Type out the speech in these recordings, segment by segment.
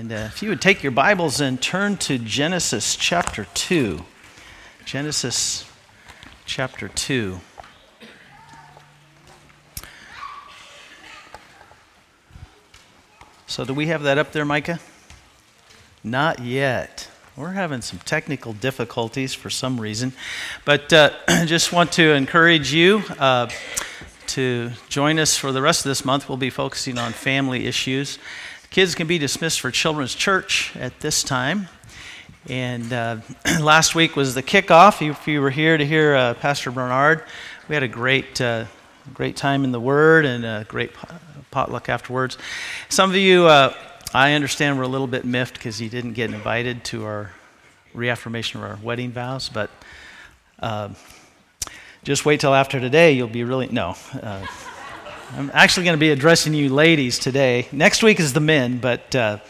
And if you would take your Bibles and turn to Genesis chapter 2. Genesis chapter 2. So do we have that up there, Micah? Not yet. We're having some technical difficulties for some reason. But I just want to encourage you to join us for the rest of this month. We'll be focusing on family issues. Kids can be dismissed for Children's Church at this time. And last week was the kickoff. If you were here to hear Pastor Bernard, we had a great time in the Word and a great potluck afterwards. Some of you, I understand, were a little bit miffed because you didn't get invited to our reaffirmation of our wedding vows, but just wait till after today. You'll be really, I'm actually going to be addressing you ladies today. Next week is the men, but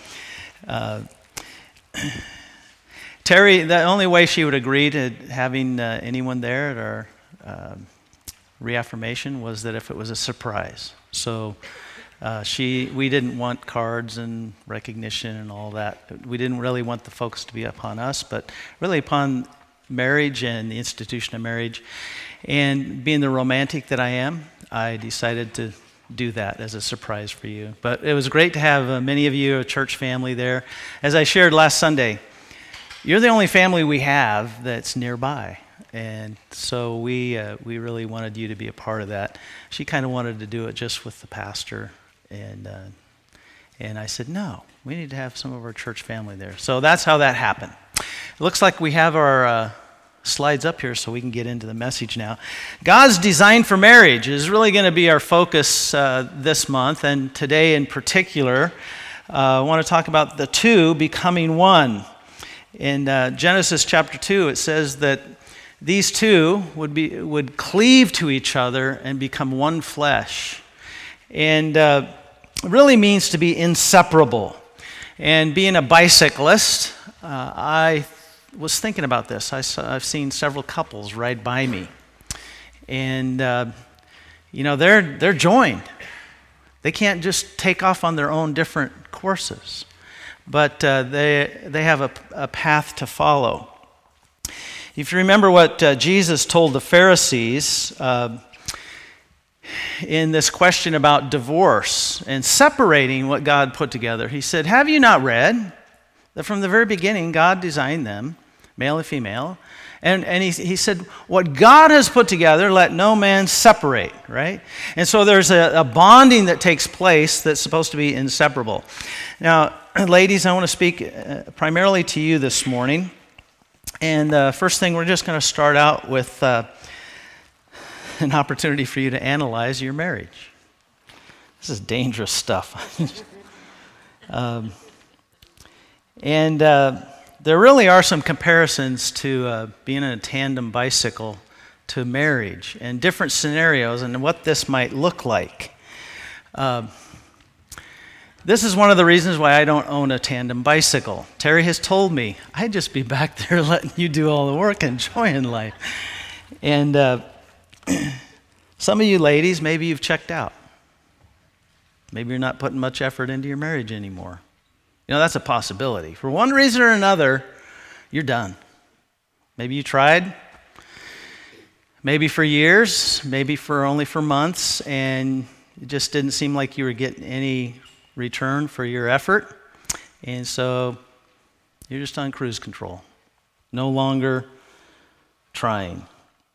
Terry, the only way she would agree to having anyone there at our reaffirmation was that if it was a surprise. So we didn't want cards and recognition and all that. We didn't really want the focus to be upon us, but really upon marriage and the institution of marriage. And being the romantic that I am, I decided to do that as a surprise for you. But it was great to have many of you, a church family there. As I shared last Sunday, you're the only family we have that's nearby. And so we really wanted you to be a part of that. She kind of wanted to do it just with the pastor. And I said, no, we need to have some of our church family there. So that's how that happened. It looks like we have our slides up here so we can get into the message now. God's design for marriage is really going to be our focus this month, and today in particular, I want to talk about the two becoming one. In Genesis chapter 2, it says that these two would cleave to each other and become one flesh. And it really means to be inseparable. And being a bicyclist, I was thinking about this. I've seen several couples ride by me, and they're joined. They can't just take off on their own different courses, but they have a path to follow. If you remember what Jesus told the Pharisees in this question about divorce and separating what God put together, he said, "Have you not read that from the very beginning God designed them, male and female, and he said, what God has put together, let no man separate," right? And so there's a bonding that takes place that's supposed to be inseparable. Now, ladies, I want to speak primarily to you this morning. And first thing, we're just going to start out with an opportunity for you to analyze your marriage. This is dangerous stuff. There really are some comparisons to being in a tandem bicycle to marriage and different scenarios and what this might look like. This is one of the reasons why I don't own a tandem bicycle. Terry has told me, I'd just be back there letting you do all the work and enjoying life. And some of you ladies, maybe you've checked out. Maybe you're not putting much effort into your marriage anymore. That's a possibility. For one reason or another, you're done. Maybe you tried, maybe for years, maybe only for months, and it just didn't seem like you were getting any return for your effort. And so you're just on cruise control, no longer trying.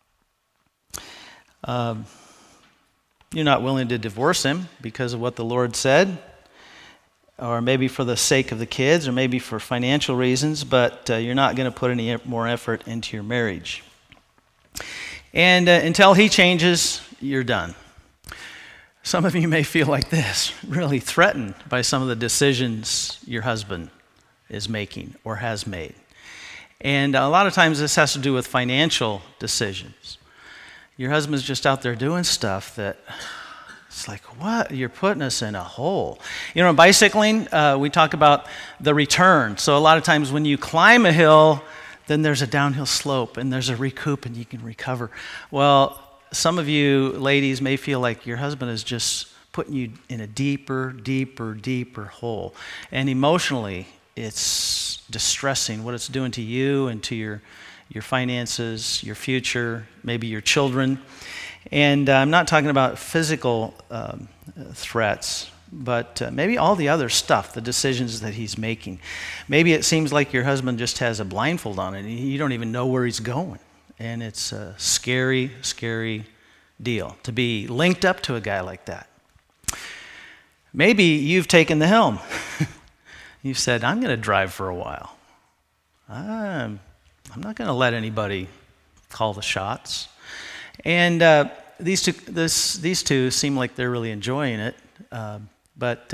You're not willing to divorce him because of what the Lord said, or maybe for the sake of the kids, or maybe for financial reasons, but you're not going to put any more effort into your marriage. And until he changes, you're done. Some of you may feel like this, really threatened by some of the decisions your husband is making or has made. And a lot of times this has to do with financial decisions. Your husband's just out there doing stuff that it's like, what? You're putting us in a hole. In bicycling, we talk about the return. So a lot of times when you climb a hill, then there's a downhill slope and there's a recoup and you can recover. Well, some of you ladies may feel like your husband is just putting you in a deeper, deeper, deeper hole. And emotionally, it's distressing what it's doing to you and to your finances, your future, maybe your children. And I'm not talking about physical threats, but maybe all the other stuff, the decisions that he's making. Maybe it seems like your husband just has a blindfold on and you don't even know where he's going. And it's a scary, scary deal to be linked up to a guy like that. Maybe you've taken the helm. You've said, I'm going to drive for a while. I'm not going to let anybody call the shots. And these two seem like they're really enjoying it, but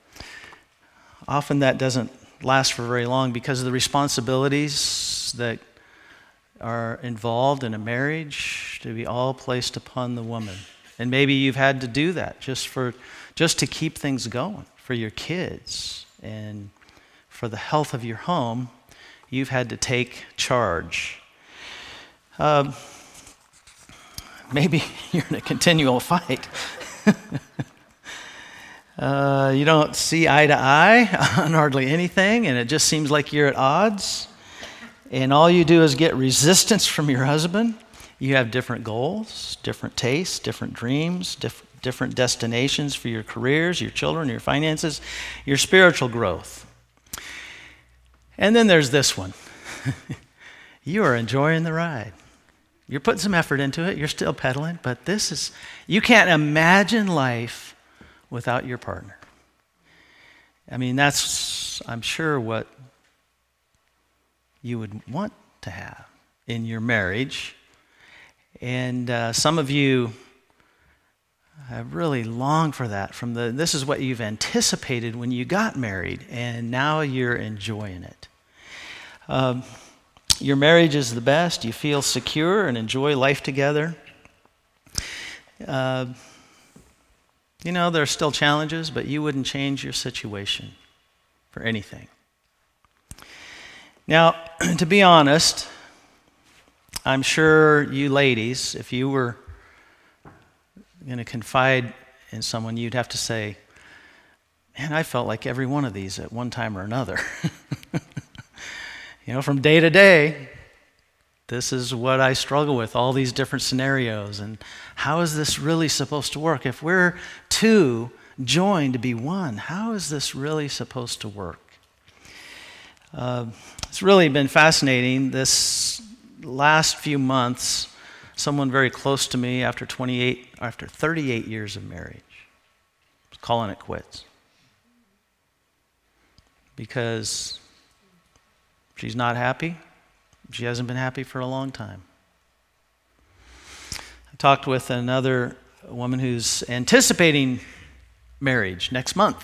often that doesn't last for very long because of the responsibilities that are involved in a marriage to be all placed upon the woman. And maybe you've had to do that just to keep things going for your kids and for the health of your home. You've had to take charge. Maybe you're in a continual fight. You don't see eye to eye on hardly anything, and it just seems like you're at odds. And all you do is get resistance from your husband. You have different goals, different tastes, different dreams, different destinations for your careers, your children, your finances, your spiritual growth. And then there's this one. You are enjoying the ride. You're putting some effort into it. You're still pedaling, but you can't imagine life without your partner. I mean, that's, I'm sure, what you would want to have in your marriage. And some of you have really longed for that. This is what you've anticipated when you got married, and now you're enjoying it. Your marriage is the best. You feel secure and enjoy life together. There are still challenges, but you wouldn't change your situation for anything. Now, to be honest, I'm sure you ladies, if you were going to confide in someone, you'd have to say, man, I felt like every one of these at one time or another. From day to day, this is what I struggle with, all these different scenarios. And how is this really supposed to work? If we're two joined to be one, how is this really supposed to work? It's really been fascinating. This last few months, someone very close to me after 38 years of marriage was calling it quits. Because she's not happy. She hasn't been happy for a long time. I talked with another woman who's anticipating marriage next month.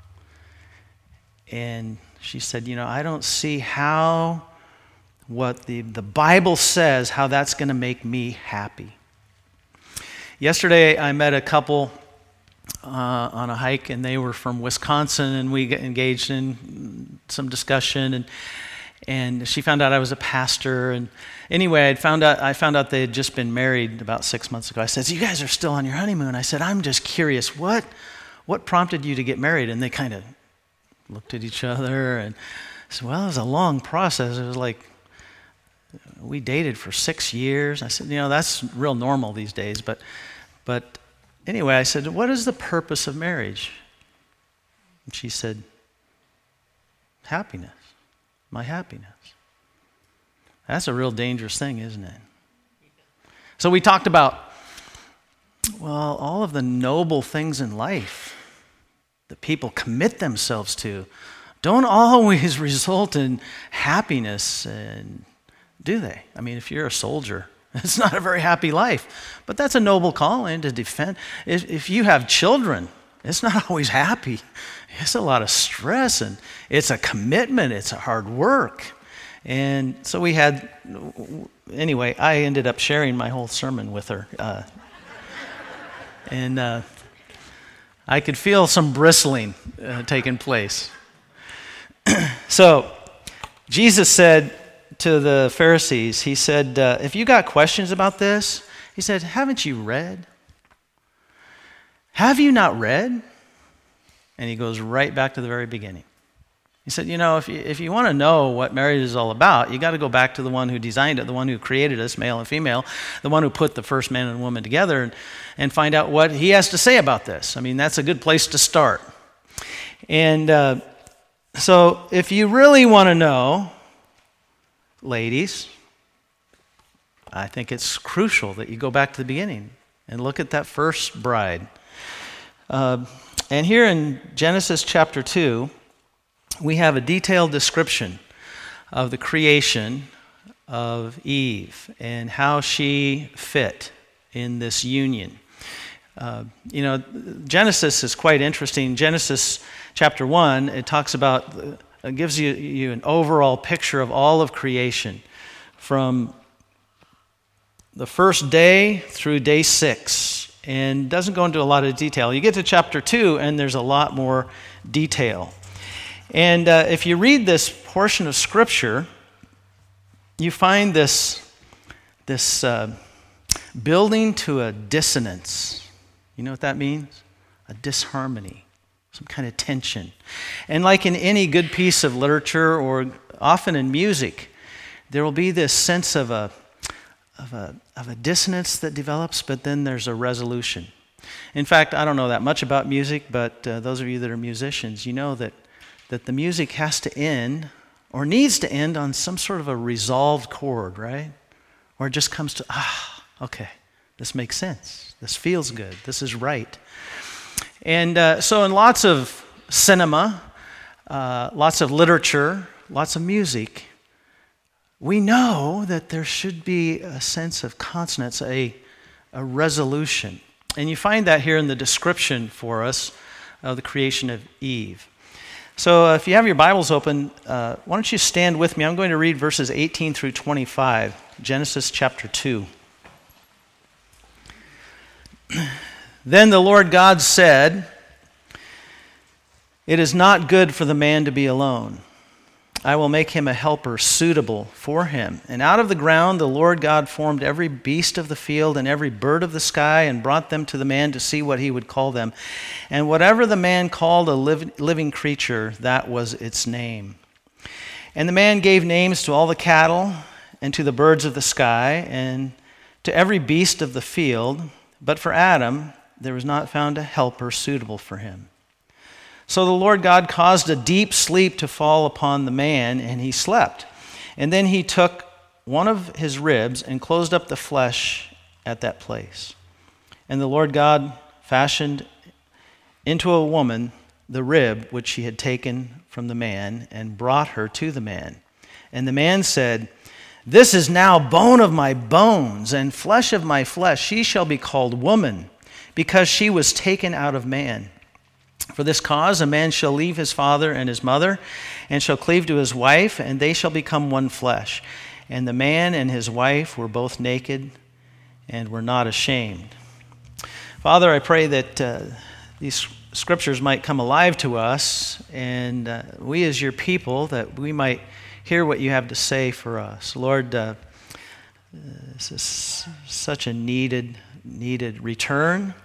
And she said, I don't see how what the Bible says, how that's going to make me happy. Yesterday, I met a couple on a hike, and they were from Wisconsin, and we engaged in some discussion, and she found out I was a pastor. And anyway, I found out they had just been married about 6 months ago. I said, so you guys are still on your honeymoon. I said, I'm just curious, what prompted you to get married? And they kind of looked at each other and said, well, it was a long process. It was like, we dated for 6 years. I said, that's real normal these days. But anyway, I said, what is the purpose of marriage? And she said, happiness. My happiness. That's a real dangerous thing, isn't it? So we talked about, all of the noble things in life that people commit themselves to don't always result in happiness, and do they? I mean, if you're a soldier, it's not a very happy life, but that's a noble calling to defend. If you have children, it's not always happy. It's a lot of stress, and it's a commitment. It's a hard work. And so anyway, I ended up sharing my whole sermon with her. And I could feel some bristling taking place. So Jesus said to the Pharisees, he said, if you got questions about this, he said, haven't you read? have you not read? And he goes right back to the very beginning. He said, if you want to know what marriage is all about, you got to go back to the one who designed it, the one who created us, male and female, the one who put the first man and woman together, and find out what he has to say about this. I mean, that's a good place to start. And so if you really want to know, ladies, I think it's crucial that you go back to the beginning and look at that first bride. And here in Genesis chapter 2, we have a detailed description of the creation of Eve and how she fit in this union. Genesis is quite interesting. Genesis chapter 1, it talks about, it gives you an overall picture of all of creation from the first day through day 6, and doesn't go into a lot of detail. You get to chapter 2, and there's a lot more detail. And if you read this portion of Scripture, you find this building to a dissonance. You know what that means? A disharmony, some kind of tension. And like in any good piece of literature, or often in music, there will be this sense of a dissonance that develops, but then there's a resolution. In fact, I don't know that much about music, but those of you that are musicians, you know that the music has to end, or needs to end, on some sort of a resolved chord, right? Or it just comes to, okay, this makes sense. This feels good. This is right. And so in lots of cinema, lots of literature, lots of music, we know that there should be a sense of consonance, a resolution. And you find that here in the description for us of the creation of Eve. So if you have your Bibles open, why don't you stand with me? I'm going to read verses 18 through 25, Genesis chapter 2. Then the Lord God said, "It is not good for the man to be alone. I will make him a helper suitable for him." And out of the ground the Lord God formed every beast of the field and every bird of the sky, and brought them to the man to see what he would call them. And whatever the man called a living creature, that was its name. And the man gave names to all the cattle, and to the birds of the sky, and to every beast of the field. But for Adam there was not found a helper suitable for him. So the Lord God caused a deep sleep to fall upon the man, and he slept. And then he took one of his ribs and closed up the flesh at that place. And the Lord God fashioned into a woman the rib which he had taken from the man, and brought her to the man. And the man said, "This is now bone of my bones and flesh of my flesh. She shall be called woman, because she was taken out of man. For this cause a man shall leave his father and his mother, and shall cleave to his wife, and they shall become one flesh. And the man and his wife were both naked, and were not ashamed." Father, I pray that these scriptures might come alive to us, and we as your people, that we might hear what you have to say for us. Lord, this is such a needed return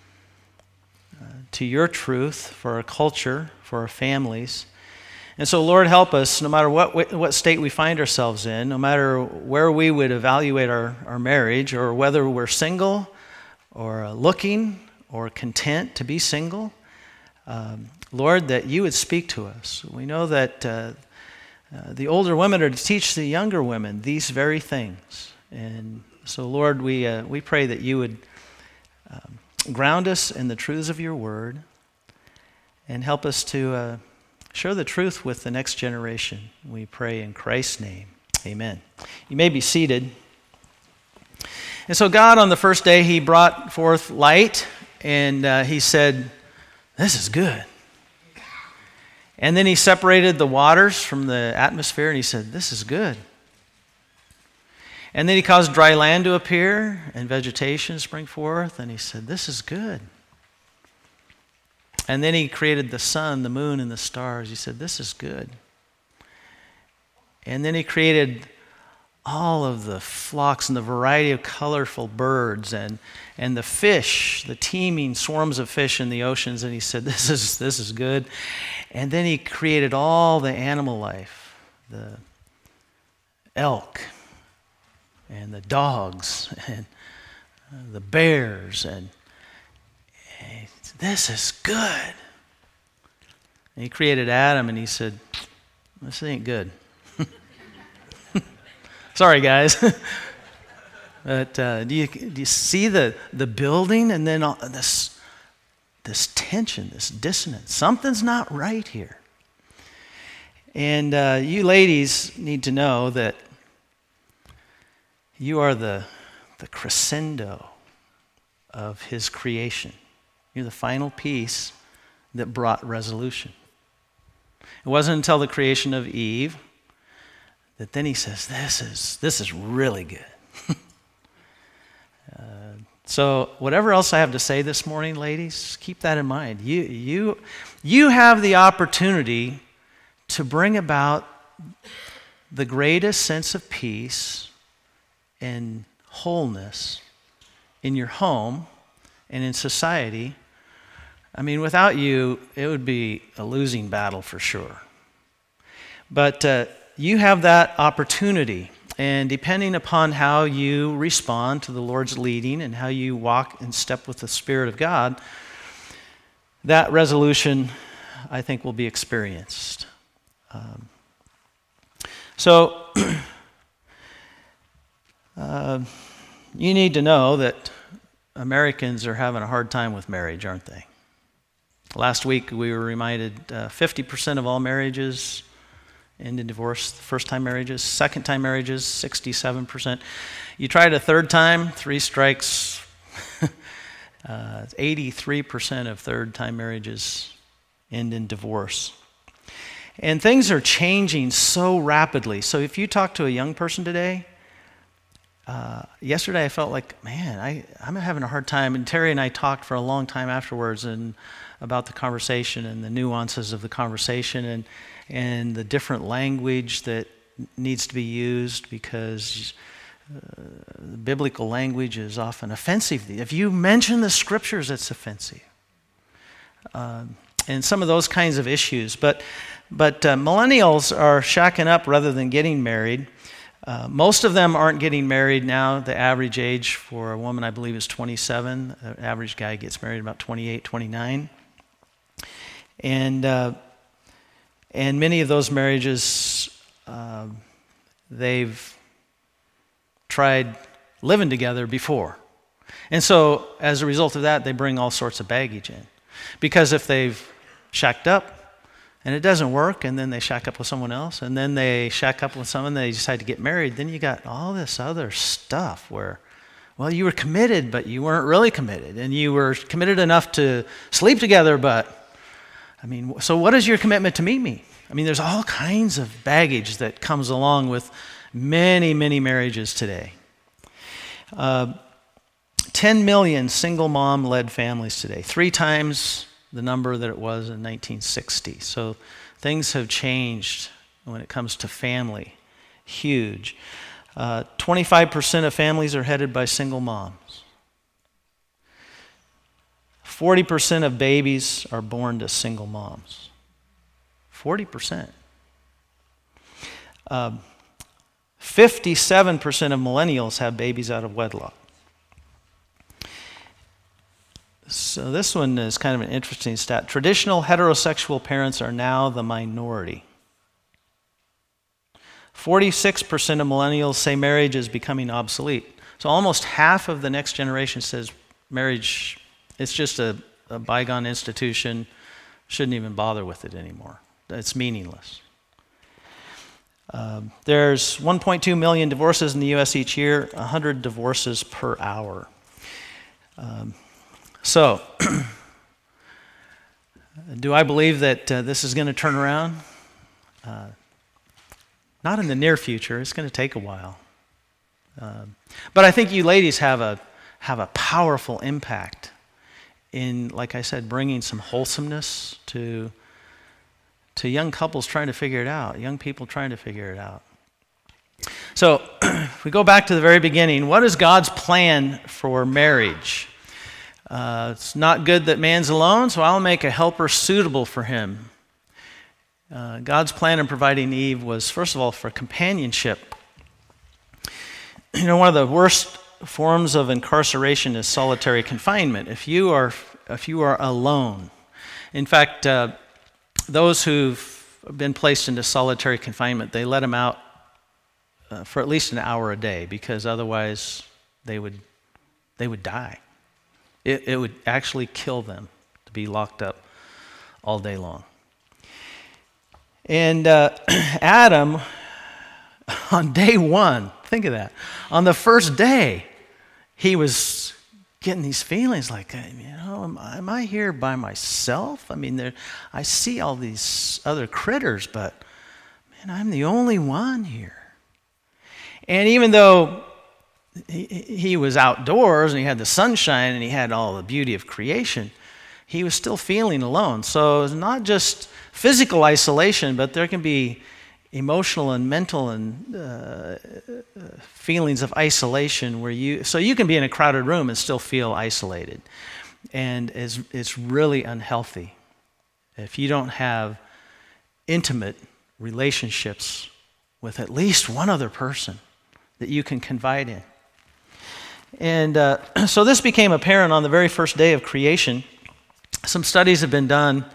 to your truth for our culture, for our families. And so, Lord, help us, no matter what state we find ourselves in, no matter where we would evaluate our marriage, or whether we're single or looking or content to be single, Lord, that you would speak to us. We know that the older women are to teach the younger women these very things. And so, Lord, we pray that you would ground us in the truths of your word, and help us to share the truth with the next generation. We pray in Christ's name. Amen. You may be seated. And so God, on the first day, he brought forth light, and he said, "This is good." And then he separated the waters from the atmosphere, and he said, "This is good." And then he caused dry land to appear and vegetation spring forth, and he said, "This is good." And then he created the sun, the moon, and the stars. He said, "This is good." And then he created all of the flocks and the variety of colorful birds and the fish, the teeming swarms of fish in the oceans, and he said, this is good. And then he created all the animal life, the elk and the dogs and the bears, and he said, this is good. And he created Adam, and he said, this ain't good. Sorry, guys. But do you see the building, and then all this tension, this dissonance? Something's not right here. And you ladies need to know that you are the crescendo of his creation. You're the final piece that brought resolution. It wasn't until the creation of Eve that then he says, this is really good. So whatever else I have to say this morning, ladies, keep that in mind. You have the opportunity to bring about the greatest sense of peace and wholeness in your home and in society. I mean, without you, it would be a losing battle for sure. But you have that opportunity, and depending upon how you respond to the Lord's leading and how you walk in step with the Spirit of God, that resolution, I think, will be experienced. So, you need to know that Americans are having a hard time with marriage, aren't they? Last week we were reminded 50% of all marriages end in divorce. First-time marriages, second-time marriages, 67%. You try it a third time, 3 strikes. 83% of third-time marriages end in divorce. And things are changing so rapidly. So if you talk to a young person today, yesterday I felt like, man, I'm having a hard time. And Terry and I talked for a long time afterwards and about the conversation and the nuances of the conversation and the different language that needs to be used, because biblical language is often offensive. If you mention the scriptures, it's offensive. And some of those kinds of issues. But millennials are shacking up rather than getting married. Most of them aren't getting married now. The average age for a woman, I believe, is 27. The average guy gets married about 28, 29. And many of those marriages, they've tried living together before. And so, as a result of that, they bring all sorts of baggage in. Because if they've shacked up and it doesn't work, and then they shack up with someone else, and then they shack up with someone, they decide to get married, then you got all this other stuff where, well, you were committed, but you weren't really committed. And you were committed enough to sleep together, but so what is your commitment to meet me? I mean, there's all kinds of baggage that comes along with many, many marriages today. 10 million single mom-led families today, 3 times the number that it was in 1960. So things have changed when it comes to family. Huge. 25% of families are headed by single moms. 40% of babies are born to single moms. 40%. 57% of millennials have babies out of wedlock. So this one is kind of an interesting stat. Traditional heterosexual parents are now the minority. 46% of millennials say marriage is becoming obsolete. So almost half of the next generation says marriage, it's just a bygone institution, shouldn't even bother with it anymore. It's meaningless. There's 1.2 million divorces in the U.S. each year, 100 divorces per hour. So, do I believe that this is going to turn around? Not in the near future. It's going to take a while. But I think you ladies have a powerful impact in, like I said, bringing some wholesomeness to young couples trying to figure it out, young people trying to figure it out. So, if we go back to the very beginning, what is God's plan for marriage? It's not good that man's alone, so I'll make a helper suitable for him. God's plan in providing Eve was, first of all, for companionship. You know, one of the worst forms of incarceration is solitary confinement. If you are alone. In fact, those who've been placed into solitary confinement, they let them out for at least an hour a day, because otherwise they would die. It would actually kill them to be locked up all day long. And Adam, on day one, think of that, on the first day, he was getting these feelings like, am I here by myself? I mean, I see all these other critters, but man, I'm the only one here. And even though he was outdoors and he had the sunshine and he had all the beauty of creation, he was still feeling alone. So it's not just physical isolation, but there can be emotional and mental and feelings of isolation where you can be in a crowded room and still feel isolated. And it's really unhealthy if you don't have intimate relationships with at least one other person that you can confide in. And so this became apparent on the very first day of creation. Some studies have been done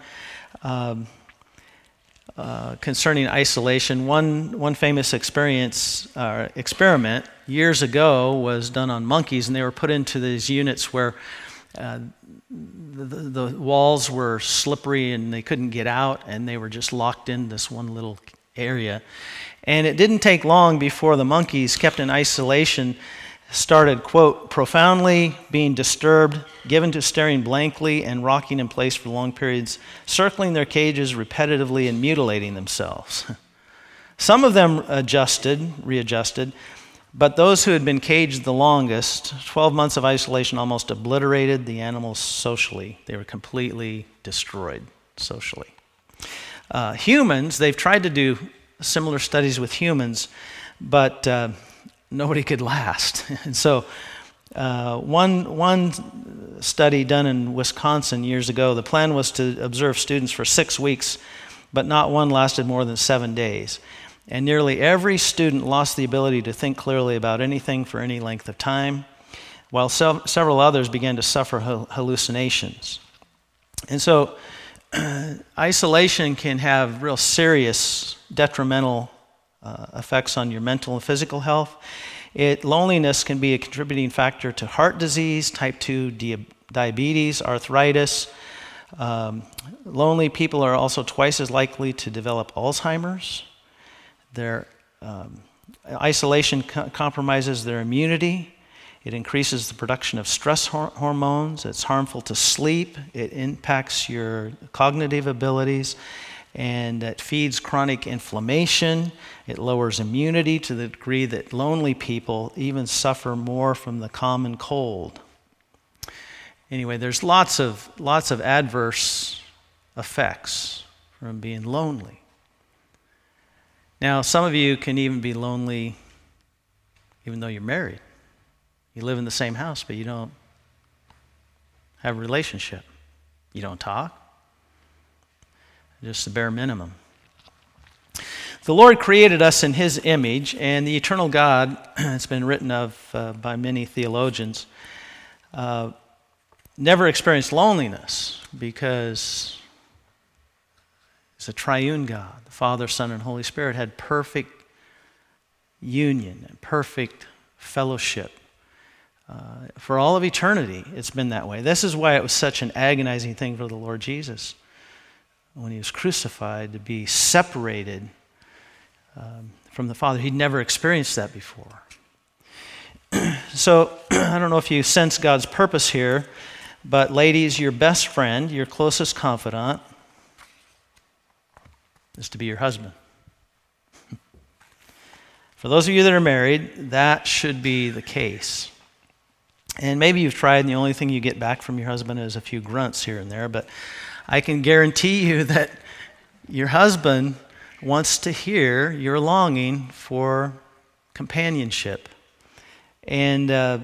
concerning isolation. One famous experiment years ago was done on monkeys, and they were put into these units where the walls were slippery and they couldn't get out, and they were just locked in this one little area. And it didn't take long before the monkeys, kept in isolation, started, quote, profoundly being disturbed, given to staring blankly and rocking in place for long periods, circling their cages repetitively and mutilating themselves. Some of them readjusted, but those who had been caged the longest, 12 months of isolation almost obliterated the animals socially. They were completely destroyed socially. Humans, they've tried to do similar studies with humans, but nobody could last. And so one study done in Wisconsin years ago, the plan was to observe students for 6 weeks, but not one lasted more than 7 days. And nearly every student lost the ability to think clearly about anything for any length of time, while several others began to suffer hallucinations. And so isolation can have real serious detrimental effects on your mental and physical health. Loneliness can be a contributing factor to heart disease, type 2 diabetes, arthritis. Lonely people are also twice as likely to develop Alzheimer's. Their isolation compromises their immunity. It increases the production of stress hormones. It's harmful to sleep. It impacts your cognitive abilities. And it feeds chronic inflammation. It lowers immunity to the degree that lonely people even suffer more from the common cold. Anyway, there's lots of adverse effects from being lonely. Now, some of you can even be lonely even though you're married. You live in the same house, but you don't have a relationship. You don't talk. Just the bare minimum. The Lord created us in His image, and the eternal God, it's been written of by many theologians, never experienced loneliness because He's a triune God. The Father, Son, and Holy Spirit had perfect union and perfect fellowship. For all of eternity, it's been that way. This is why it was such an agonizing thing for the Lord Jesus when He was crucified, to be separated from the Father. He'd never experienced that before. So, I don't know if you sense God's purpose here, but ladies, your best friend, your closest confidant, is to be your husband. For those of you that are married, that should be the case. And maybe you've tried and the only thing you get back from your husband is a few grunts here and there, but I can guarantee you that your husband wants to hear your longing for companionship. And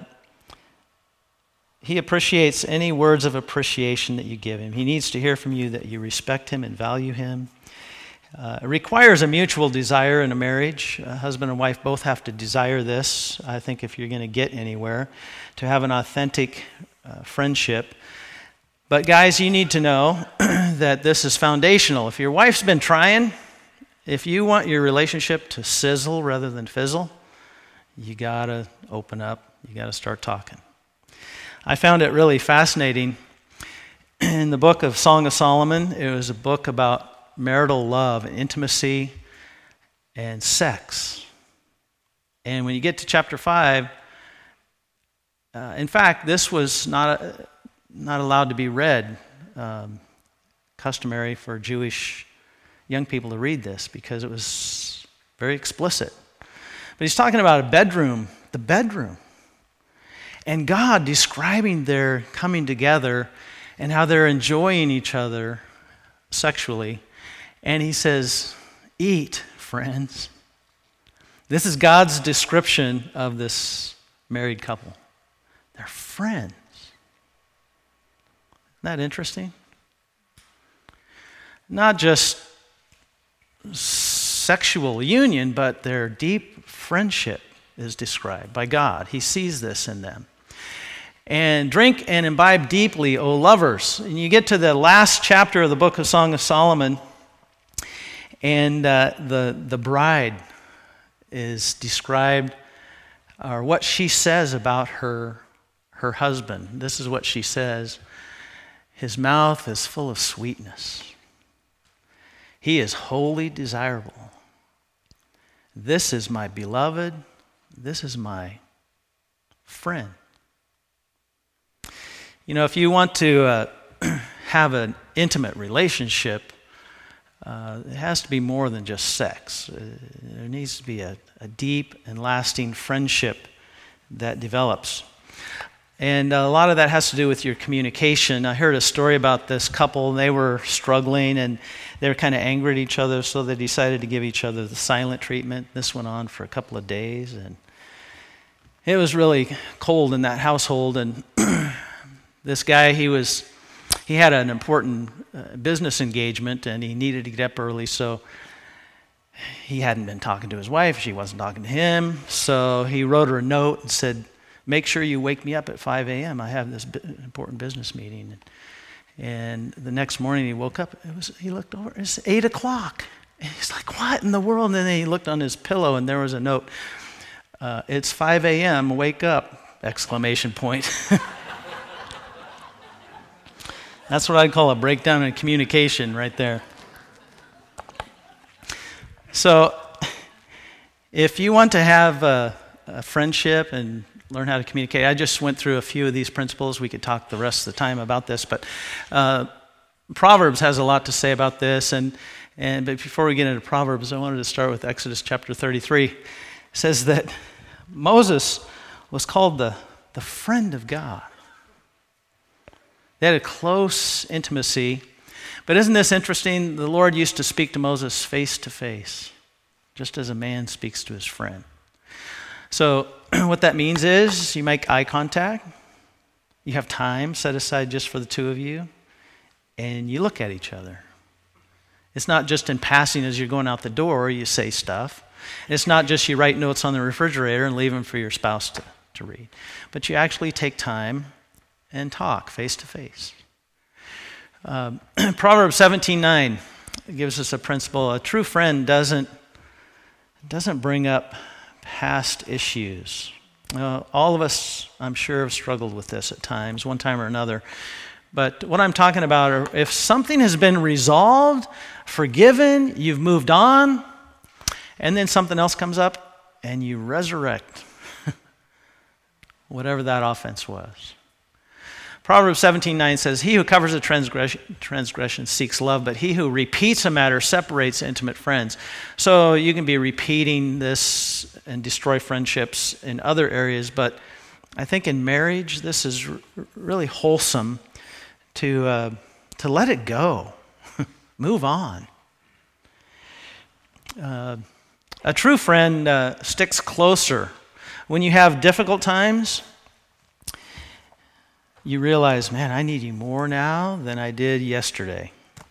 he appreciates any words of appreciation that you give him. He needs to hear from you that you respect him and value him. It requires a mutual desire in a marriage. Husband and wife both have to desire this, I think, if you're going to get anywhere, to have an authentic friendship. But guys, you need to know that this is foundational. If your wife's been trying, if you want your relationship to sizzle rather than fizzle, you got to open up. You got to start talking. I found it really fascinating. In the book of Song of Solomon, it was a book about marital love and intimacy and sex. And when you get to chapter 5, in fact, this was not allowed to be read. Customary for Jewish young people to read this because it was very explicit. But he's talking about a bedroom, the bedroom. And God describing their coming together and how they're enjoying each other sexually. And he says, eat, friends. This is God's description of this married couple. They're friends. Isn't that interesting? Not just sexual union, but their deep friendship is described by God. He sees this in them. And drink and imbibe deeply, O lovers. And you get to the last chapter of the book of Song of Solomon, and the bride is described, or what she says about her husband. This is what she says. His mouth is full of sweetness. He is wholly desirable. This is my beloved. This is my friend. You know, if you want to have an intimate relationship, it has to be more than just sex. There needs to be a deep and lasting friendship that develops. And a lot of that has to do with your communication. I heard a story about this couple. They were struggling and they were kind of angry at each other, so they decided to give each other the silent treatment. This went on for a couple of days, and it was really cold in that household. And this guy, he had an important business engagement, and he needed to get up early, so he hadn't been talking to his wife. She wasn't talking to him. So he wrote her a note and said, make sure you wake me up at 5 a.m. I have this important business meeting. And the next morning he woke up. He looked over. It's 8 o'clock. And he's like, what in the world? And then he looked on his pillow, and there was a note. It's 5 a.m. Wake up! Exclamation point. That's what I'd call a breakdown in communication right there. So if you want to have a friendship and learn how to communicate, I just went through a few of these principles. We could talk the rest of the time about this, but Proverbs has a lot to say about this. But before we get into Proverbs, I wanted to start with Exodus chapter 33. It says that Moses was called the friend of God. They had a close intimacy. But isn't this interesting? The Lord used to speak to Moses face to face, just as a man speaks to his friend. So what that means is you make eye contact, you have time set aside just for the two of you, and you look at each other. It's not just in passing as you're going out the door, you say stuff. It's not just you write notes on the refrigerator and leave them for your spouse to read. But you actually take time and talk face to face. Proverbs 17:9 gives us a principle. A true friend doesn't bring up past issues. All of us, I'm sure, have struggled with this at times, one time or another. But what I'm talking about are if something has been resolved, forgiven, you've moved on, and then something else comes up and you resurrect whatever that offense was. Proverbs 17:9 says, he who covers a transgression seeks love, but he who repeats a matter separates intimate friends. So you can be repeating this and destroy friendships in other areas, but I think in marriage, this is really wholesome to let it go, move on. A true friend sticks closer. When you have difficult times, you realize, man, I need you more now than I did yesterday.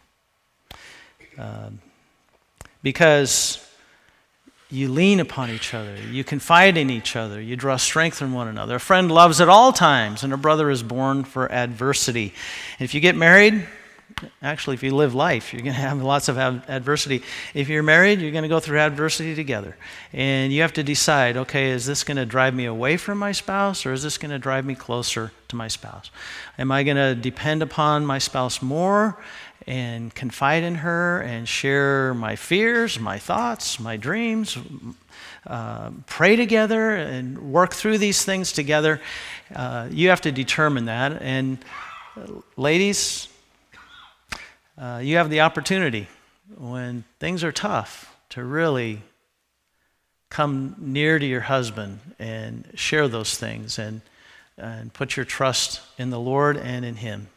Because you lean upon each other, you confide in each other, you draw strength from one another. A friend loves at all times, and a brother is born for adversity. And if you get married, actually, if you live life, you're going to have lots of adversity. If you're married, you're going to go through adversity together. And you have to decide, okay, is this going to drive me away from my spouse, or is this going to drive me closer to my spouse? Am I going to depend upon my spouse more and confide in her and share my fears, my thoughts, my dreams, pray together and work through these things together? You have to determine that. And ladies, you have the opportunity when things are tough to really come near to your husband and share those things and put your trust in the Lord and in him.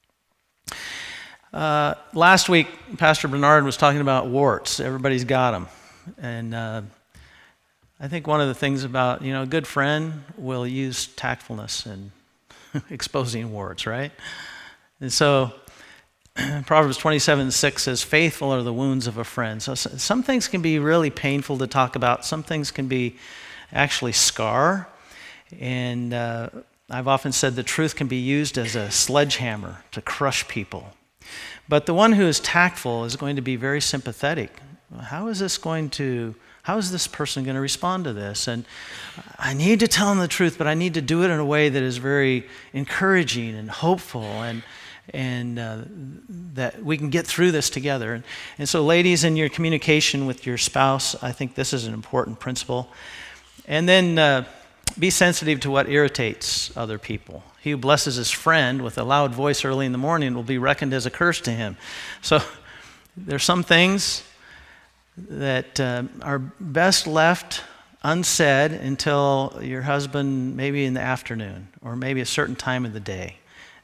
Last week, Pastor Bernard was talking about warts. Everybody's got them. And I think one of the things about, a good friend will use tactfulness in exposing warts, right? And so Proverbs 27:6 says, faithful are the wounds of a friend. So some things can be really painful to talk about. Some things can be actually scar. And I've often said the truth can be used as a sledgehammer to crush people. But the one who is tactful is going to be very sympathetic. How is this person going to respond to this? And I need to tell them the truth, but I need to do it in a way that is very encouraging and hopeful, and that we can get through this together. And so, ladies, in your communication with your spouse, I think this is an important principle. And then be sensitive to what irritates other people. He who blesses his friend with a loud voice early in the morning will be reckoned as a curse to him. So there's some things that are best left unsaid until your husband, maybe in the afternoon, or maybe a certain time of the day,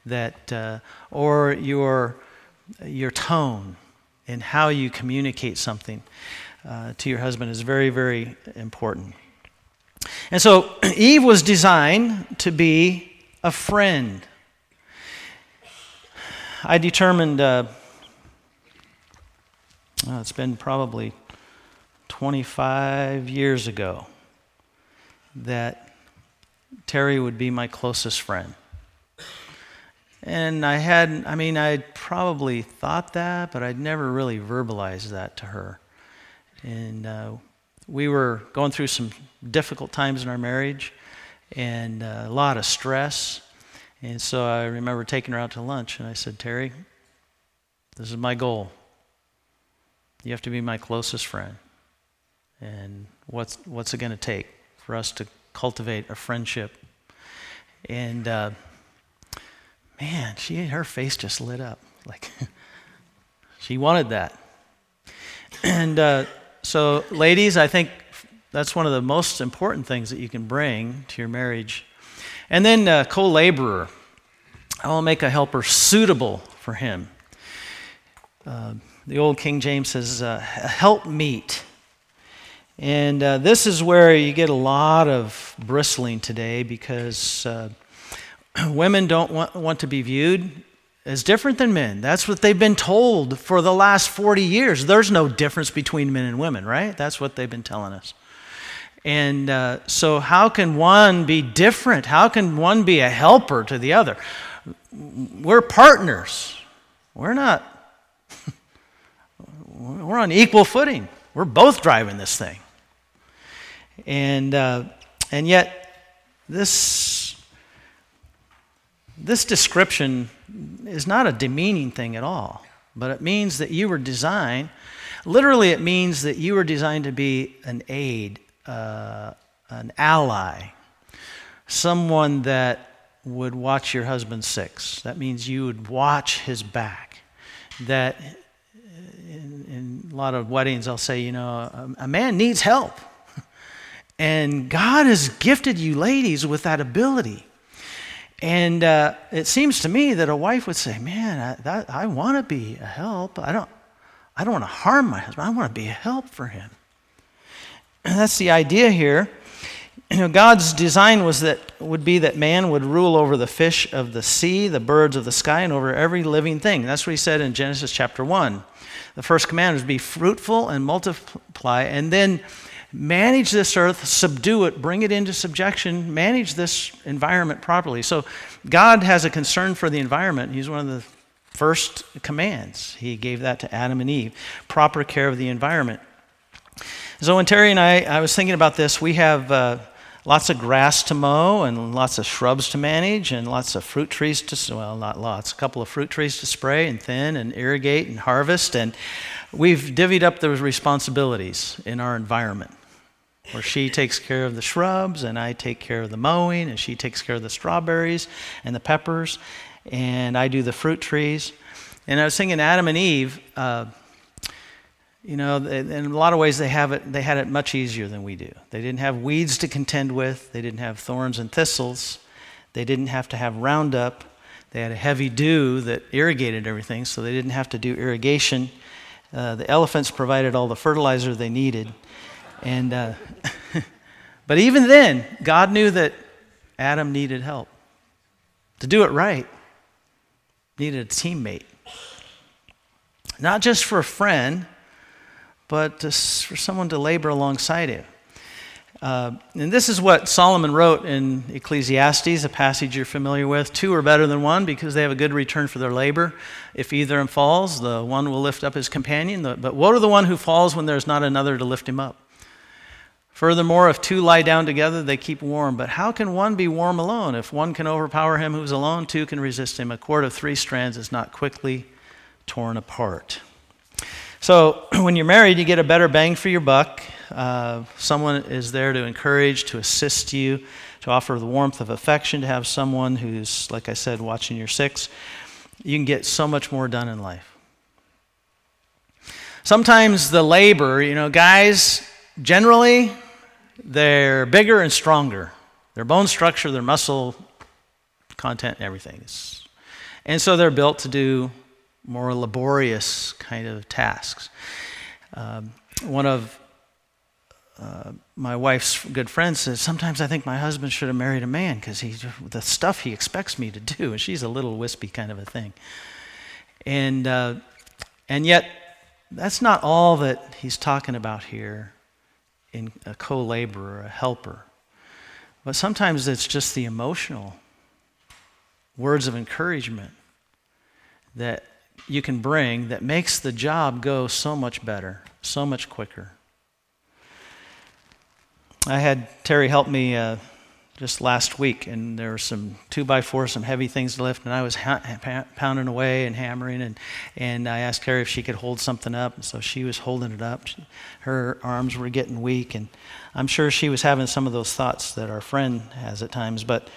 or your tone and how you communicate something to your husband is very, very important. And so Eve was designed to be a friend. I determined, it's been probably 25 years ago, that Terry would be my closest friend. And I'd probably thought that, but I'd never really verbalized that to her. And we were going through some difficult times in our marriage and a lot of stress. And so I remember taking her out to lunch, and I said, Terry, this is my goal. You have to be my closest friend. And what's it going to take for us to cultivate a friendship? And man, her face just lit up. Like she wanted that. And so, ladies, I think that's one of the most important things that you can bring to your marriage. And then co-laborer. I will make a helper suitable for him. The old King James says, a helpmeet. And this is where you get a lot of bristling today, because women don't want to be viewed as different than men. That's what they've been told for the last 40 years. There's no difference between men and women, right? That's what they've been telling us. And so how can one be different? How can one be a helper to the other? We're partners. We're not, we're on equal footing. We're both driving this thing. And yet this description is not a demeaning thing at all, but it means that you were designed, literally it means that you were designed to be an aid, an ally, someone that would watch your husband's six. That means you would watch his back. That in a lot of weddings I'll say, a man needs help. And God has gifted you ladies with that ability. And it seems to me that a wife would say, man, I want to be a help. I don't want to harm my husband. I want to be a help for him. that's the idea here. God's design would be that man would rule over the fish of the sea, the birds of the sky, and over every living thing. That's what he said in Genesis chapter 1. The first command was be fruitful and multiply, and then manage this earth, subdue it, bring it into subjection, manage this environment properly. So God has a concern for the environment. He's one of the first commands. He gave that to Adam and Eve, proper care of the environment. So when Terry and I was thinking about this, we have lots of grass to mow and lots of shrubs to manage and lots of fruit trees not lots, a couple of fruit trees to spray and thin and irrigate and harvest. And we've divvied up those responsibilities in our environment, where she takes care of the shrubs and I take care of the mowing, and she takes care of the strawberries and the peppers, and I do the fruit trees. And I was thinking Adam and Eve, in a lot of ways they had it much easier than we do. They didn't have weeds to contend with. They didn't have thorns and thistles. They didn't have to have Roundup. They had a heavy dew that irrigated everything, so they didn't have to do irrigation. The elephants provided all the fertilizer they needed. And but even then, God knew that Adam needed help. To do it right, needed a teammate. Not just for a friend, but for someone to labor alongside him. And this is what Solomon wrote in Ecclesiastes, a passage you're familiar with. 2 are better than 1 because they have a good return for their labor. If either of them falls, the one will lift up his companion. But woe to the one who falls when there's not another to lift him up. Furthermore, if 2 lie down together, they keep warm. But how can one be warm alone? If one can overpower him who's alone, 2 can resist him. A cord of 3 strands is not quickly torn apart. So when you're married, you get a better bang for your buck. Someone is there to encourage, to assist you, to offer the warmth of affection, to have someone who's, like I said, watching your 6. You can get so much more done in life. Sometimes the labor, guys, generally, they're bigger and stronger. Their bone structure, their muscle content, everything. And so they're built to do more laborious kind of tasks. One of my wife's good friends says, sometimes I think my husband should have married a man because the stuff he expects me to do, and she's a little wispy kind of a thing. And yet, that's not all that he's talking about here in a co-laborer, a helper. But sometimes it's just the emotional words of encouragement that you can bring that makes the job go so much better, so much quicker. I had Terry help me just last week, and there were some 2x4, some heavy things to lift, and I was pounding away and hammering, and I asked Terry if she could hold something up, and so she was holding it up. Her arms were getting weak, and I'm sure she was having some of those thoughts that our friend has at times, but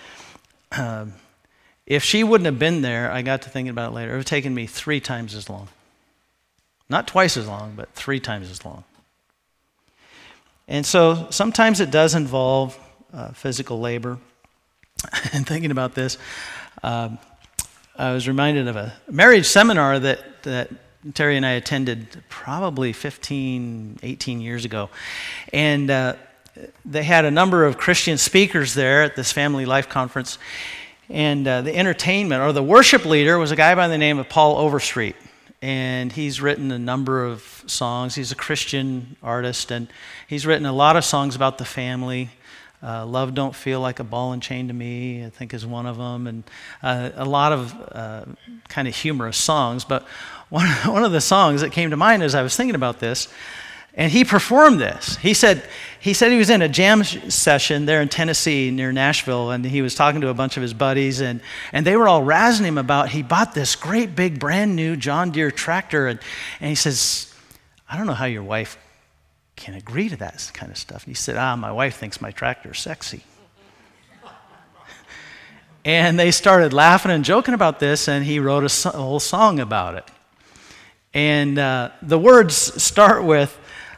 if she wouldn't have been there, I got to thinking about it later, it would have taken me 3 times as long. Not twice as long, but 3 times as long. And so sometimes it does involve physical labor. And thinking about this, I was reminded of a marriage seminar that Terry and I attended probably 15, 18 years ago. And they had a number of Christian speakers there at this family life conference. And the entertainment, or the worship leader, was a guy by the name of Paul Overstreet. And he's written a number of songs. He's a Christian artist, and he's written a lot of songs about the family. Love Don't Feel Like a Ball and Chain to Me, I think, is one of them. And a lot of kind of humorous songs. But one of the songs that came to mind as I was thinking about this, and he performed this. He said he was in a jam session there in Tennessee near Nashville, and he was talking to a bunch of his buddies, and they were all razzing him about he bought this great big brand new John Deere tractor, and he says, I don't know how your wife can agree to that kind of stuff. And he said, my wife thinks my tractor's sexy. And they started laughing and joking about this, and he wrote a whole song about it. And the words start with,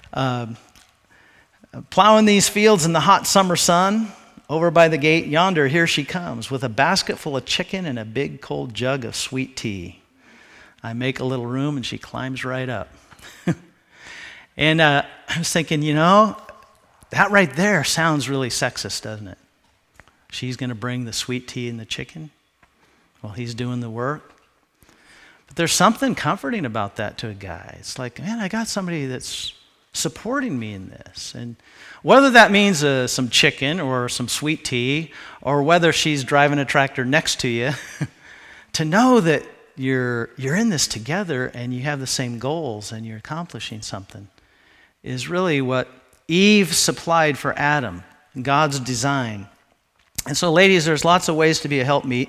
plowing these fields in the hot summer sun, over by the gate yonder, here she comes, with a basket full of chicken and a big cold jug of sweet tea. I make a little room and she climbs right up. And I was thinking, That right there sounds really sexist, doesn't it? She's going to bring the sweet tea and the chicken while he's doing the work. But there's something comforting about that to a guy. It's like, man, I got somebody that's supporting me in this. And whether that means some chicken or some sweet tea, or whether she's driving a tractor next to you, to know that you're in this together and you have the same goals and you're accomplishing something is really what Eve supplied for Adam, God's design. And so, ladies, there's lots of ways to be a helpmeet.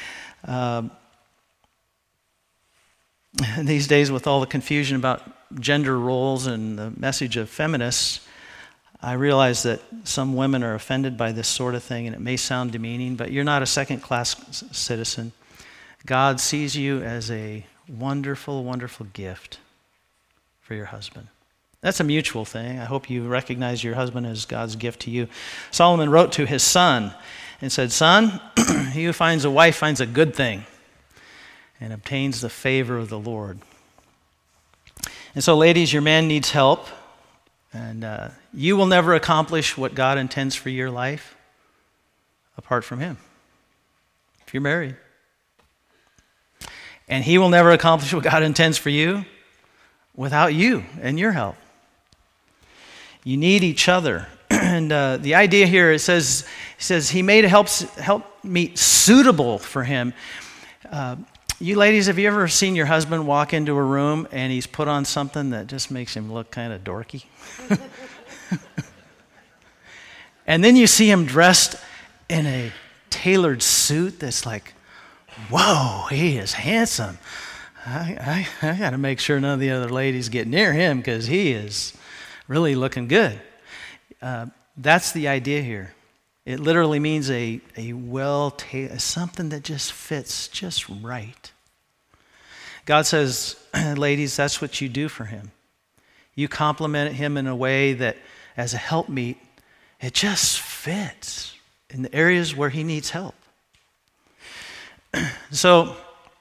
These days, with all the confusion about gender roles and the message of feminists, I realize that some women are offended by this sort of thing, and it may sound demeaning, but you're not a second-class citizen. God sees you as a wonderful, wonderful gift for your husband. That's a mutual thing. I hope you recognize your husband as God's gift to you. Solomon wrote to his son and said, "Son, he who finds a wife finds a good thing and obtains the favor of the Lord." And so, ladies, your man needs help, and you will never accomplish what God intends for your life apart from him, if you're married. And he will never accomplish what God intends for you without you and your help. You need each other. And the idea here, it says he made a helpmeet suitable for him. You ladies, have you ever seen your husband walk into a room and he's put on something that just makes him look kind of dorky? And then you see him dressed in a tailored suit that's like, whoa, he is handsome. I got to make sure none of the other ladies get near him because he is really looking good. That's the idea here. It literally means a something that just fits just right. God says, ladies, that's what you do for him. You compliment him in a way that, as a helpmeet, it just fits in the areas where he needs help. So,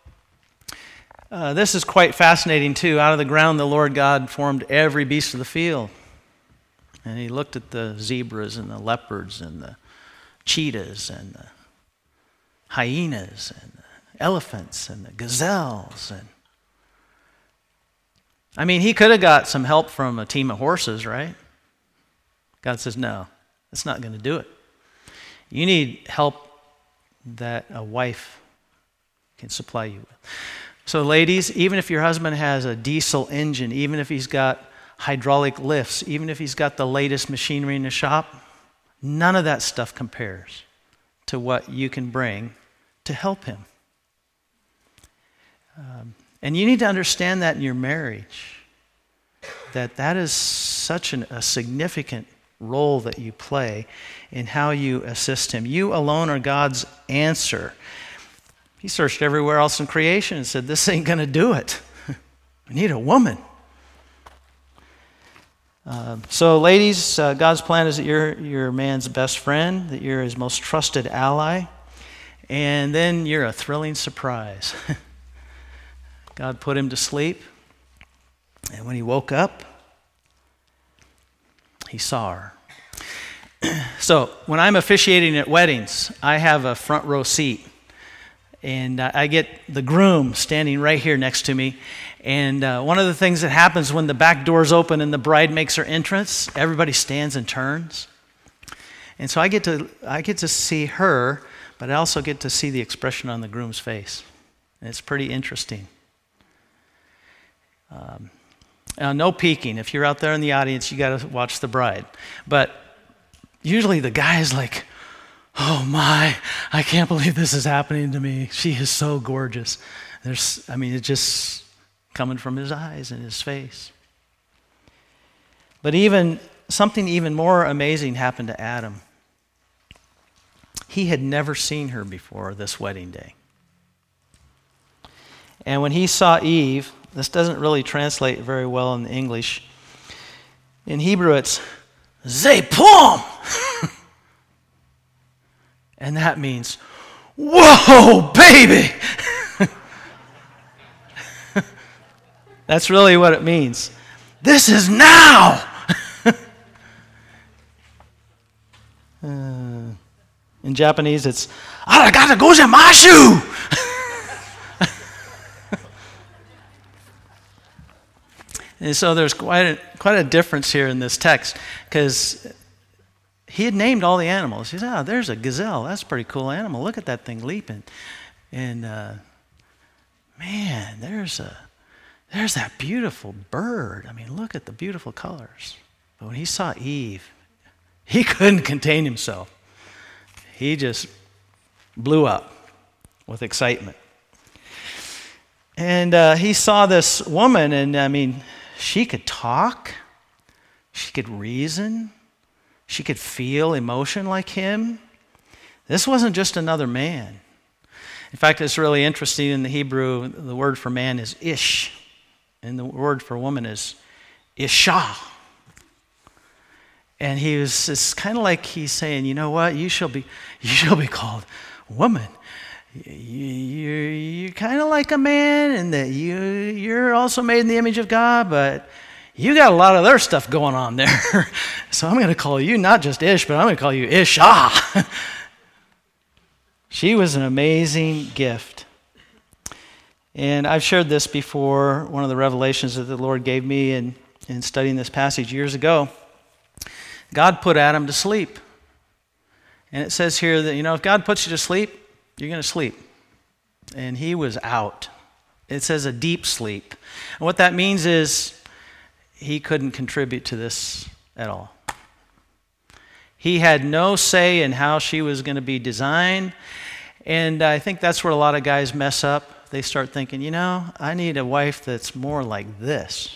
this is quite fascinating too. Out of the ground, the Lord God formed every beast of the field. And he looked at the zebras and the leopards and the cheetahs and the hyenas and the elephants and the gazelles. And I mean, he could have got some help from a team of horses, right? God says, no, that's not going to do it. You need help that a wife can supply you with. So ladies, even if your husband has a diesel engine, even if he's got hydraulic lifts, even if he's got the latest machinery in the shop, none of that stuff compares to what you can bring to help him. And you need to understand that in your marriage, that is such a significant role that you play in how you assist him. You alone are God's answer. He searched everywhere else in creation and said, this ain't going to do it. We need a woman. So ladies, God's plan is that you're your man's best friend, that you're his most trusted ally, and then you're a thrilling surprise. God put him to sleep, and when he woke up, he saw her. So when I'm officiating at weddings, I have a front row seat. And I get the groom standing right here next to me. And one of the things that happens when the back doors open and the bride makes her entrance, everybody stands and turns. And so I get to see her, but I also get to see the expression on the groom's face. And it's pretty interesting. No peeking. If you're out there in the audience, you got to watch the bride. But usually the guy is like, oh my, I can't believe this is happening to me. She is so gorgeous. It's just coming from his eyes and his face. But something even more amazing happened to Adam. He had never seen her before this wedding day. And when he saw Eve, this doesn't really translate very well in English. In Hebrew, it's Zepom. And that means, whoa, baby! That's really what it means. This is now! In Japanese, it's "Aragata gozaimasu." And so there's quite a difference here in this text, because he had named all the animals. He said, there's a gazelle. That's a pretty cool animal. Look at that thing leaping. And man, there's that beautiful bird. I mean, look at the beautiful colors. But when he saw Eve, he couldn't contain himself. He just blew up with excitement. And he saw this woman, and I mean, she could talk, she could reason, she could feel emotion like him. This wasn't just another man. In fact, it's really interesting in the Hebrew, the word for man is ish, and the word for woman is isha. And it's kind of like he's saying, you know what, you shall be called woman. You're kind of like a man in that you're also made in the image of God, but you got a lot of other stuff going on there. So I'm going to call you not just Ish, but I'm going to call you Isha. She was an amazing gift. And I've shared this before, one of the revelations that the Lord gave me in studying this passage years ago. God put Adam to sleep. And it says here that, if God puts you to sleep, you're going to sleep. And he was out. It says a deep sleep. And what that means is he couldn't contribute to this at all. He had no say in how she was going to be designed. And I think that's where a lot of guys mess up. They start thinking, I need a wife that's more like this.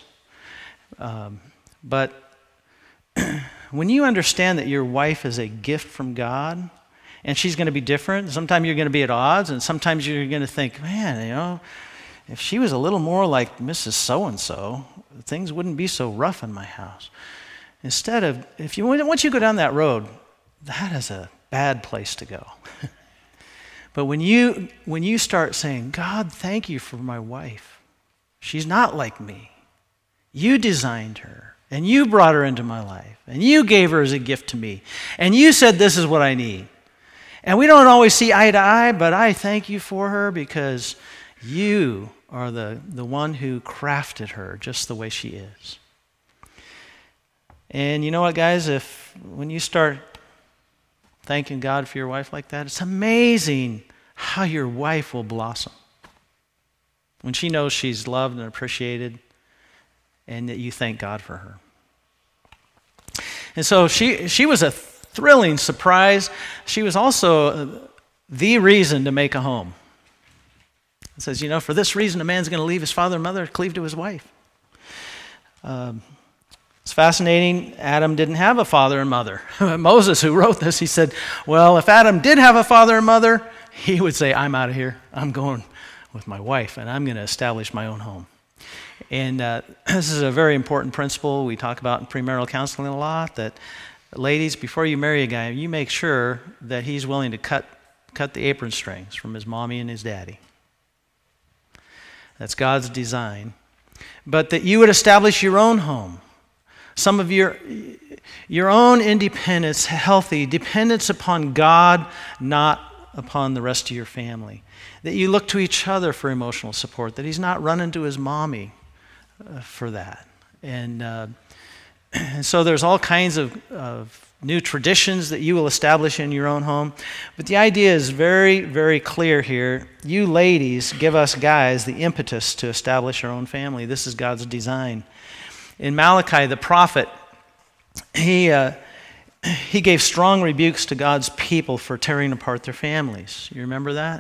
But when you understand that your wife is a gift from God, and she's going to be different, sometimes you're going to be at odds, and sometimes you're going to think, man, if she was a little more like Mrs. So-and-so, things wouldn't be so rough in my house. Instead of, once you go down that road, that is a bad place to go. But when you start saying, God, thank you for my wife. She's not like me. You designed her, and you brought her into my life, and you gave her as a gift to me, and you said this is what I need. And we don't always see eye to eye, but I thank you for her because you are the one who crafted her just the way she is. And you know what, guys? When you start thanking God for your wife like that, it's amazing how your wife will blossom. When she knows she's loved and appreciated and that you thank God for her. And so she was a thrilling surprise. She was also the reason to make a home. It says, for this reason a man's going to leave his father and mother, cleave to his wife. It's fascinating. Adam didn't have a father and mother. Moses, who wrote this, he said, well, if Adam did have a father and mother, he would say, I'm out of here. I'm going with my wife, and I'm going to establish my own home. And this is a very important principle we talk about in premarital counseling a lot, that ladies, before you marry a guy, you make sure that he's willing to cut the apron strings from his mommy and his daddy. That's God's design. But that you would establish your own home. Some of your own independence, healthy dependence upon God, not upon the rest of your family. That you look to each other for emotional support. That he's not running to his mommy for that. And so there's all kinds of new traditions that you will establish in your own home. But the idea is very, very clear here. You ladies give us guys the impetus to establish our own family. This is God's design. In Malachi, the prophet, he gave strong rebukes to God's people for tearing apart their families. You remember that?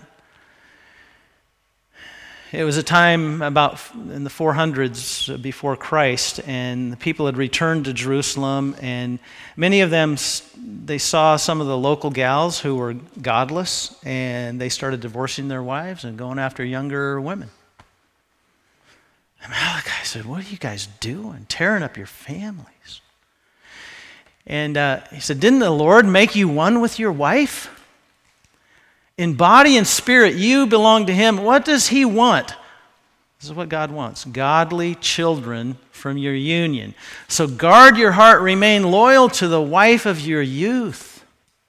It was a time about in the 400s before Christ, and the people had returned to Jerusalem, and many of them, they saw some of the local gals who were godless, and they started divorcing their wives and going after younger women. And Malachi said, what are you guys doing, tearing up your families? And he said, didn't the Lord make you one with your wife? In body and spirit, you belong to him. What does he want? This is what God wants. Godly children from your union. So guard your heart, remain loyal to the wife of your youth.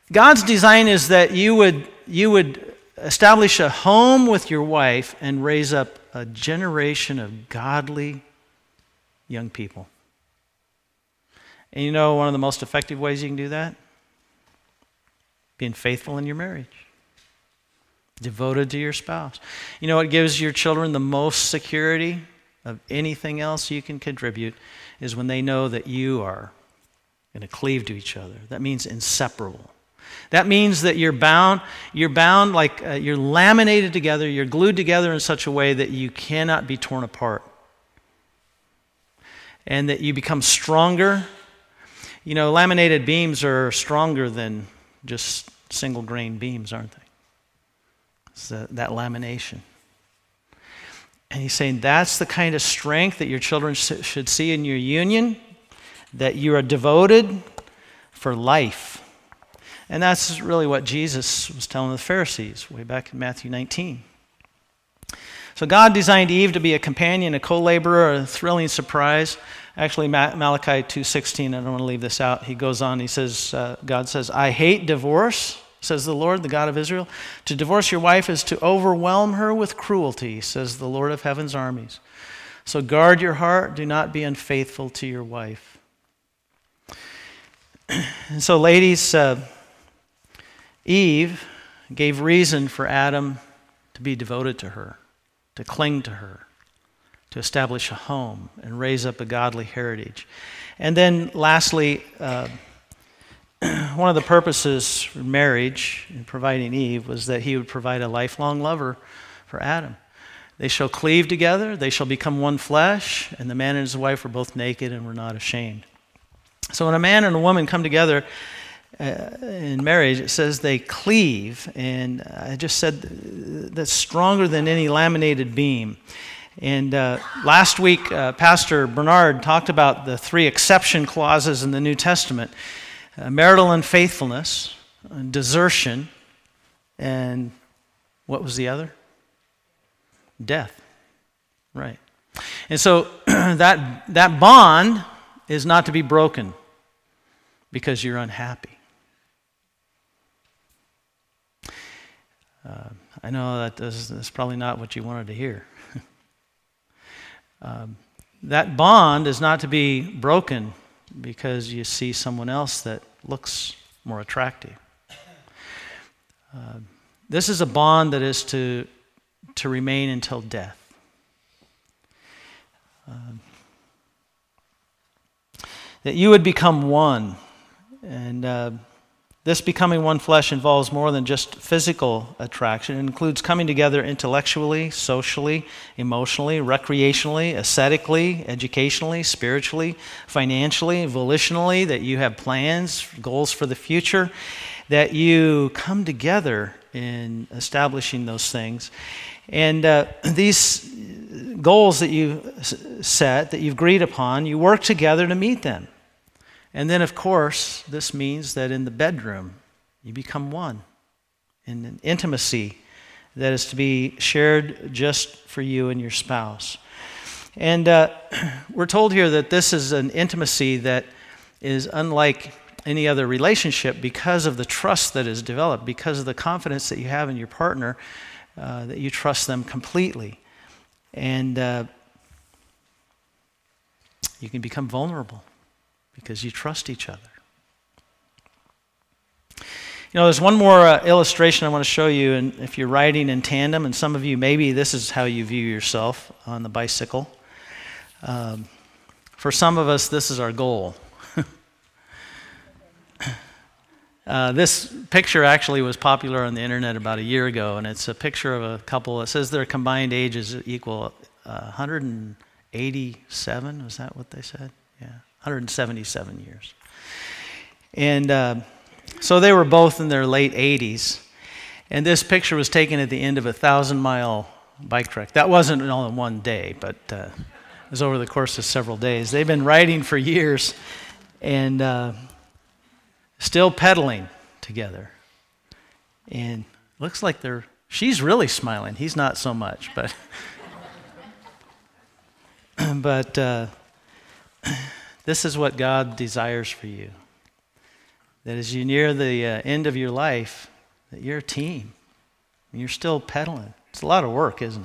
God's design is that you would establish a home with your wife and raise up a generation of godly young people. And you know one of the most effective ways you can do that? Being faithful in your marriage. Devoted to your spouse. You know what gives your children the most security of anything else you can contribute is when they know that you are going to cleave to each other. That means inseparable. That means that you're bound like you're laminated together, you're glued together in such a way that you cannot be torn apart. And that you become stronger. You know, laminated beams are stronger than just single grain beams, aren't they? It's that lamination. And he's saying that's the kind of strength that your children should see in your union, that you are devoted for life. And that's really what Jesus was telling the Pharisees way back in Matthew 19. So God designed Eve to be a companion, a co-laborer, a thrilling surprise. Actually, Malachi 2:16, I don't want to leave this out. He goes on, he says, God says, I hate divorce, says the Lord, the God of Israel. To divorce your wife is to overwhelm her with cruelty, says the Lord of heaven's armies. So guard your heart, do not be unfaithful to your wife. And so, ladies, Eve gave reason for Adam to be devoted to her, to cling to her, to establish a home and raise up a godly heritage. And then lastly, one of the purposes for marriage in providing Eve was that he would provide a lifelong lover for Adam. They shall cleave together, they shall become one flesh, and the man and his wife were both naked and were not ashamed. So when a man and a woman come together in marriage, it says they cleave, and I just said that's stronger than any laminated beam. And last week, Pastor Bernard talked about the 3 exception clauses in the New Testament. Marital unfaithfulness, desertion, and what was the other? Death. Right. And so that bond is not to be broken because you're unhappy. I know that's probably not what you wanted to hear. That bond is not to be broken because you see someone else that looks more attractive. This is a bond that is to remain until death. That you would become one. And this becoming one flesh involves more than just physical attraction. It includes coming together intellectually, socially, emotionally, recreationally, aesthetically, educationally, spiritually, financially, volitionally, that you have plans, goals for the future, that you come together in establishing those things. And these goals that you set, that you've agreed upon, you work together to meet them. And then, of course, this means that in the bedroom, you become one in an intimacy that is to be shared just for you and your spouse. And we're told here that this is an intimacy that is unlike any other relationship because of the trust that is developed, because of the confidence that you have in your partner, that you trust them completely. And you can become vulnerable because you trust each other. You know, there's one more illustration I want to show you, and if you're riding in tandem, and some of you, maybe this is how you view yourself on the bicycle. For some of us, this is our goal. This picture actually was popular on the internet about a year ago, and it's a picture of a couple. It says their combined ages equal 187. Was that what they said? Yeah, 177 years. And so they were both in their late 80s. And this picture was taken at the end of a 1,000-mile bike trek. That wasn't all in one day, but it was over the course of several days. They've been riding for years and still pedaling together. And looks like she's really smiling. He's not so much, but but this is what God desires for you. that as you near the end of your life, that you're a team. And you're still pedaling. It's a lot of work, isn't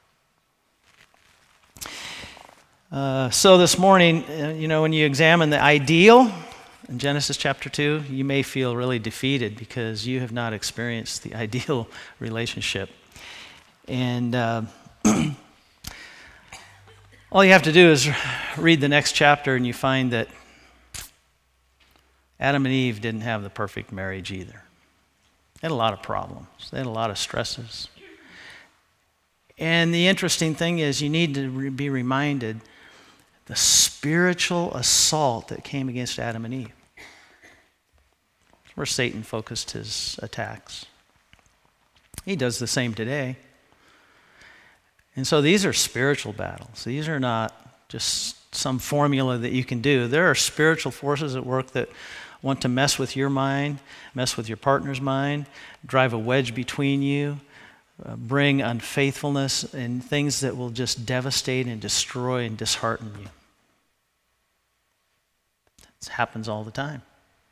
it? So this morning, when you examine the ideal in Genesis chapter 2, you may feel really defeated because you have not experienced the ideal relationship. And all you have to do is read the next chapter and you find that Adam and Eve didn't have the perfect marriage either. They had a lot of problems. They had a lot of stresses. And the interesting thing is you need to be reminded the spiritual assault that came against Adam and Eve. That's where Satan focused his attacks. He does the same today. And so these are spiritual battles. These are not just some formula that you can do. There are spiritual forces at work that want to mess with your mind, mess with your partner's mind, drive a wedge between you, bring unfaithfulness and things that will just devastate and destroy and dishearten you. It happens all the time.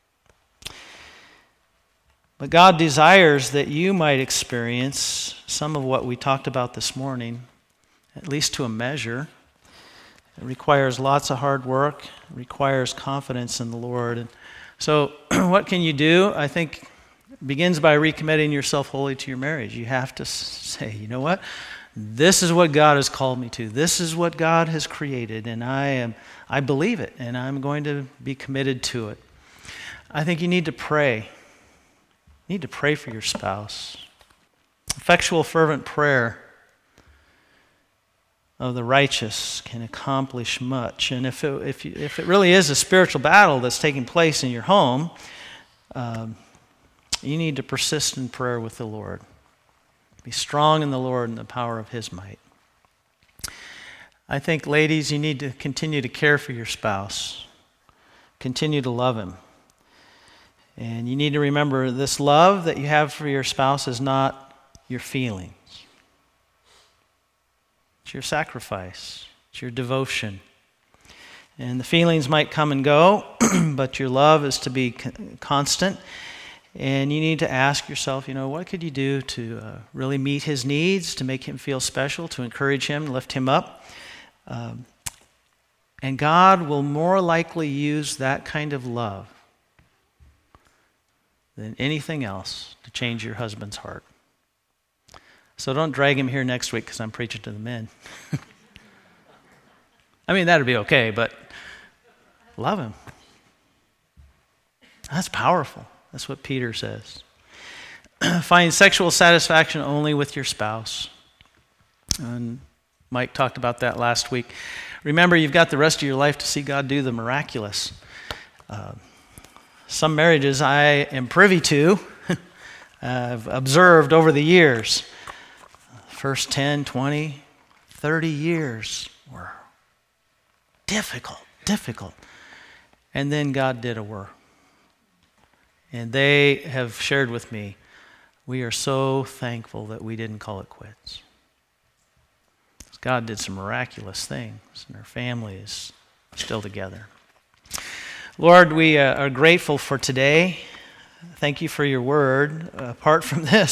But God desires that you might experience some of what we talked about this morning, at least to a measure. It requires lots of hard work. It requires confidence in the Lord. And so what can you do? I think it begins by recommitting yourself wholly to your marriage. You have to say, you know what? This is what God has called me to. This is what God has created, and I believe it, and I'm going to be committed to it. I think you need to pray. You need to pray for your spouse. Effectual, fervent prayer of the righteous can accomplish much. And if it really is a spiritual battle that's taking place in your home, you need to persist in prayer with the Lord. Be strong in the Lord and the power of His might. I think, ladies, you need to continue to care for your spouse. Continue to love him. And you need to remember this love that you have for your spouse is not your feelings. It's your sacrifice. It's your devotion. And the feelings might come and go, but your love is to be constant. And you need to ask yourself, what could you do to really meet his needs, to make him feel special, to encourage him, lift him up? And God will more likely use that kind of love than anything else to change your husband's heart. So don't drag him here next week because I'm preaching to the men. I mean, that'd be okay, but love him. That's powerful. That's what Peter says. Find sexual satisfaction only with your spouse. And Mike talked about that last week. Remember, you've got the rest of your life to see God do the miraculous. Some marriages I am privy to, I've observed over the years. First 10, 20, 30 years were difficult. And then God did a work. And they have shared with me, we are so thankful that we didn't call it quits. God did some miraculous things, and our family is still together. Lord, we are grateful for today. Thank you for your word. Apart from this,